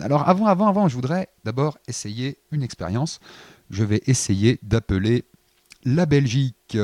Alors avant, je voudrais d'abord essayer une expérience. Je vais essayer d'appeler la Belgique.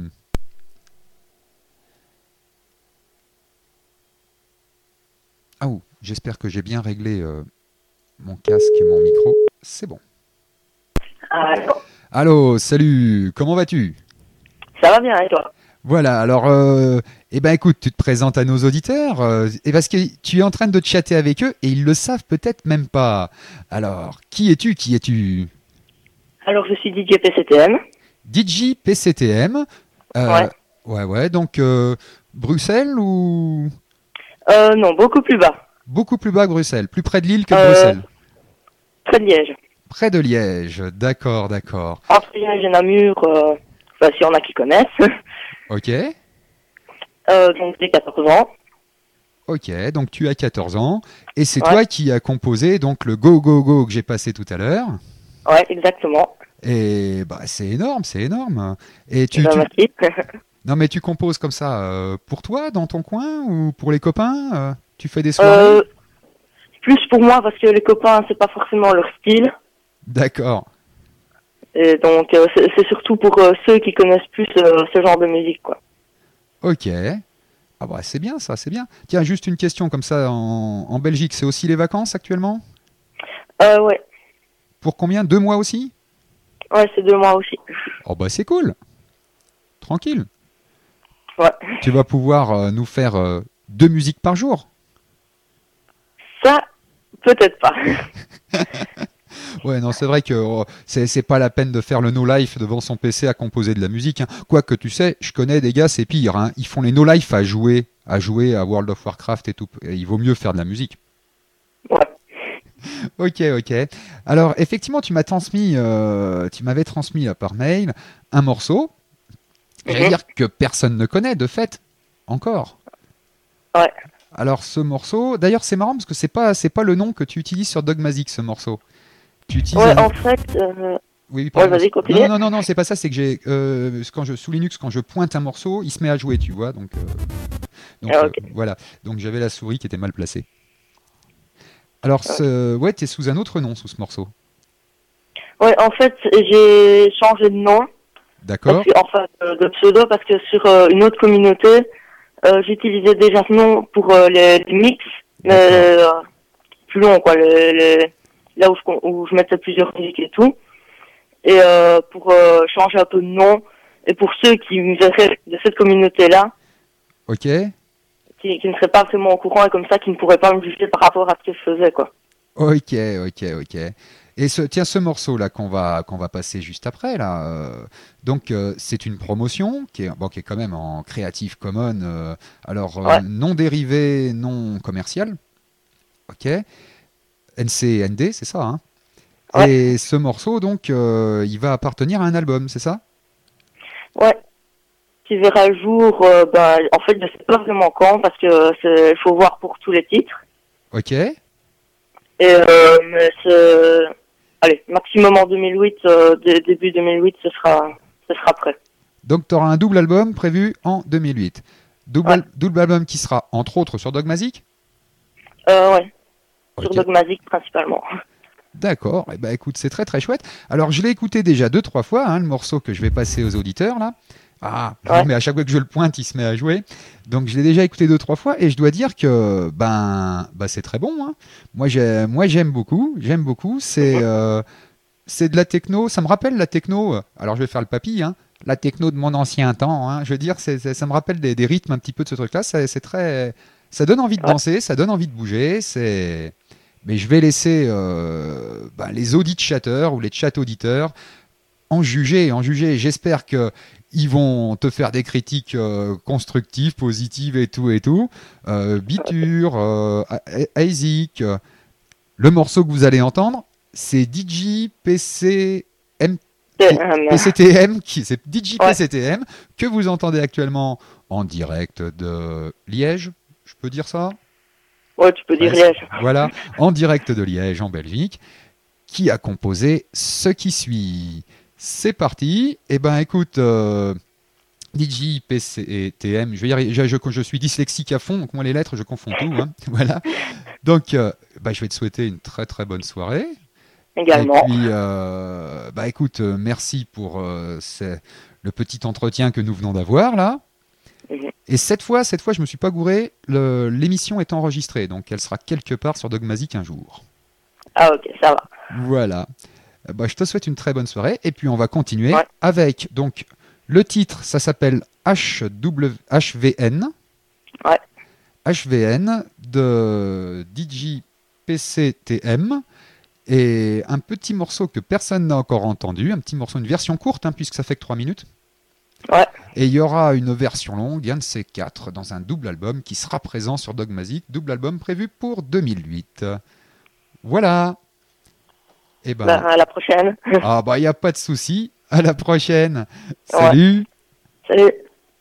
Ah, oh, j'espère que j'ai bien réglé mon casque et mon micro. C'est bon. Allô. Allô, salut, comment vas-tu? Ça va bien, et toi? Voilà, alors, eh ben écoute, tu te présentes à nos auditeurs, et parce que tu es en train de chatter avec eux et ils le savent peut-être même pas. Alors, qui es-tu? Qui es-tu? Alors, je suis DJ PCTM. DJ PCTM. Ouais. Euh, ouais, donc Bruxelles ou Non, beaucoup plus bas. beaucoup plus bas que Bruxelles, plus près de Lille que de Euh, Bruxelles. Près de Liège. Près de Liège, d'accord, d'accord. Entre Liège et Namur, enfin, s'il y en a qui connaissent. Ok, Donc, j'ai 14 ans. ok, donc tu as 14 ans et c'est Ouais. toi qui as composé donc le Go Go Go que j'ai passé tout à l'heure. Ouais, exactement. Et bah c'est énorme, c'est énorme. Et Eh ben, merci. non mais tu composes comme ça pour toi dans ton coin ou pour les copains tu fais des soirées? euh, Plus pour moi, parce que les copains, c'est pas forcément leur style. D'accord. Et donc, c'est surtout pour ceux qui connaissent plus ce genre de musique, quoi. Ok. Ah bah c'est bien ça, c'est bien. Tiens, juste une question comme ça en Belgique, c'est aussi les vacances actuellement? Ouais. Pour combien? 2 mois aussi? Ouais, c'est 2 mois aussi. Oh bah c'est cool. Tranquille. Ouais. Tu vas pouvoir nous faire 2 musiques par jour. Ça, peut-être pas. Ouais, non, c'est vrai que c'est pas la peine de faire le no-life devant son PC à composer de la musique, hein. Quoique, tu sais, je connais des gars, c'est pire, hein. Ils font les no-life à jouer à World of Warcraft et tout. Et il vaut mieux faire de la musique. Ouais. Ok, ok. Alors, effectivement, tu m'avais transmis là, par mail un morceau. J'allais Mhm. dire que personne ne connaît, de fait, encore. Ouais. Alors, ce morceau, d'ailleurs, c'est marrant parce que c'est pas le nom que tu utilises sur Dogmazic, ce morceau. Tu utilises Ouais, un. en fait, Oui, oui, ouais, pardon. vas-y, Non, non, continue. non, non, non, c'est pas ça. C'est que sous Linux, quand je pointe un morceau, il se met à jouer, tu vois. Donc, Ah, ok. voilà. Donc, j'avais la souris qui était mal placée. Alors, Ok. ouais, t'es sous un autre nom sous ce morceau. Ouais, en fait, j'ai changé de nom, parce D'accord? que, enfin, de pseudo, parce que sur une autre communauté, j'utilisais déjà ce nom pour les mix, mais D'accord. plus long, quoi, là où je mettais plusieurs musiques et tout. Et pour changer un peu de nom, et pour ceux qui me verraient de cette communauté-là, Ok. qui ne seraient pas vraiment au courant et comme ça, qui ne pourraient pas me juger par rapport à ce que je faisais, quoi. Ok, ok, ok. Et tiens, ce morceau-là qu'on va passer juste après, là, donc c'est une promotion qui est quand même en Creative Commons, alors Ouais, non dérivé, non commercial, ok, NC/ND, c'est ça, hein. ouais, Et ce morceau, donc, il va appartenir à un album, c'est ça? ouais. Qui verra le jour, en fait, je sais pas vraiment quand, parce que il faut voir pour tous les titres. Ok. Et mais allez, maximum en 2008, début 2008, ce sera prêt. Donc, tu auras un double album prévu en 2008. Ouais, Double album qui sera, entre autres, sur Dogmazic? ouais, sur Ok. Dogmazic principalement. D'accord, eh ben, écoute, c'est très très chouette. Alors je l'ai écouté déjà 2, 3 fois, hein, le morceau que je vais passer aux auditeurs là. Ah, non Ouais, mais à chaque fois que je le pointe, il se met à jouer. Donc je l'ai déjà écouté 2, 3 fois et je dois dire que c'est très bon, hein. Moi j'aime beaucoup, j'aime beaucoup. mhm, C'est de la techno, ça me rappelle la techno. Alors je vais faire le papy, hein, la techno de mon ancien temps, hein. Je veux dire, ça me rappelle des rythmes un petit peu de ce truc-là. C'est très, ça donne envie de ouais, danser, ça donne envie de bouger. Mais je vais laisser les audit chatteurs ou les chat auditeurs en juger, en juger. J'espère que ils vont te faire des critiques constructives, positives et tout et tout. Biture, Isaac, le morceau que vous allez entendre, c'est DJ PCM, c'est, PCTM, c'est DJ ouais, PCTM que vous entendez actuellement en direct de Liège. Je peux dire ça? ouais, tu peux dire Presque. Liège. Voilà, en direct de Liège, en Belgique, qui a composé ce qui suit. C'est parti. Eh ben, écoute, DJ, PC et TM, je vais y arriver, je suis dyslexique à fond, donc moi les lettres, je confonds tout, hein. Voilà. Donc, je vais te souhaiter une très très bonne soirée. Également. Et puis, écoute, merci pour le petit entretien que nous venons d'avoir là. Mhm. Et cette fois, je me suis pas gouré. L'émission est enregistrée, donc elle sera quelque part sur Dogmazic un jour. Ah ok, ça va. Voilà. Je te souhaite une très bonne soirée. Et puis, on va continuer Ouais. avec donc le titre. Ça s'appelle HVN. Ouais. HVN de DJ PCTM. Et un petit morceau que personne n'a encore entendu, un petit morceau, une version courte, puisque ça fait que 3 minutes. Ouais. Et il y aura une version longue, un de ces 4, dans un double album qui sera présent sur Dogmazic, double album prévu pour 2008. Voilà. Et À la prochaine. il n'y a pas de souci. À la prochaine. Salut. Ouais. Salut.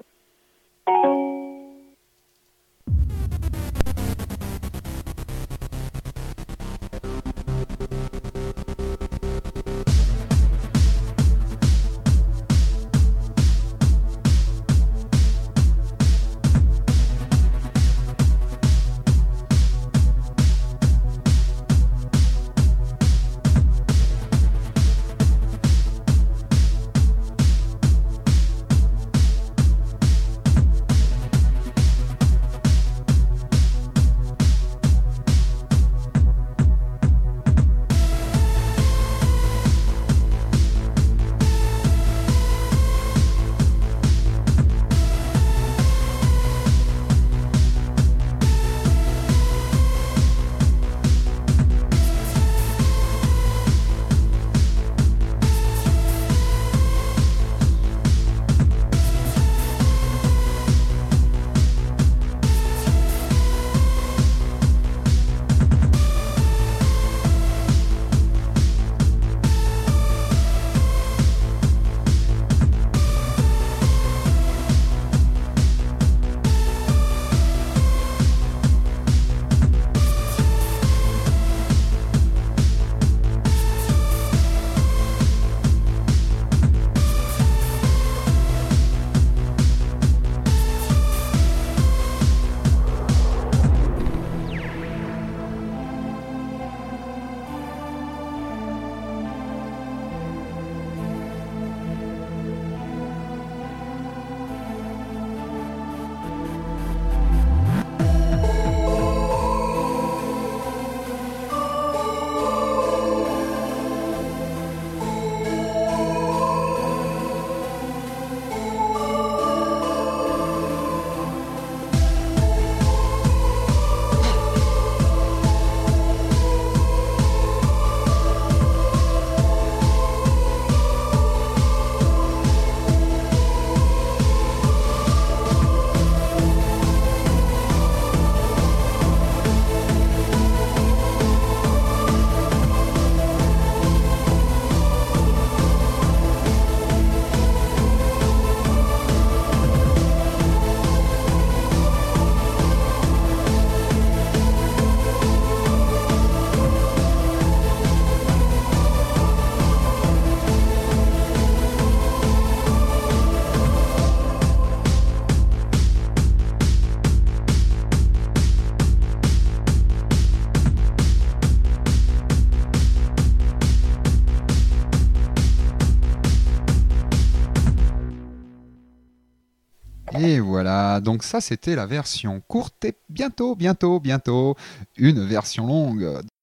Et voilà, donc ça c'était la version courte et bientôt une version longue.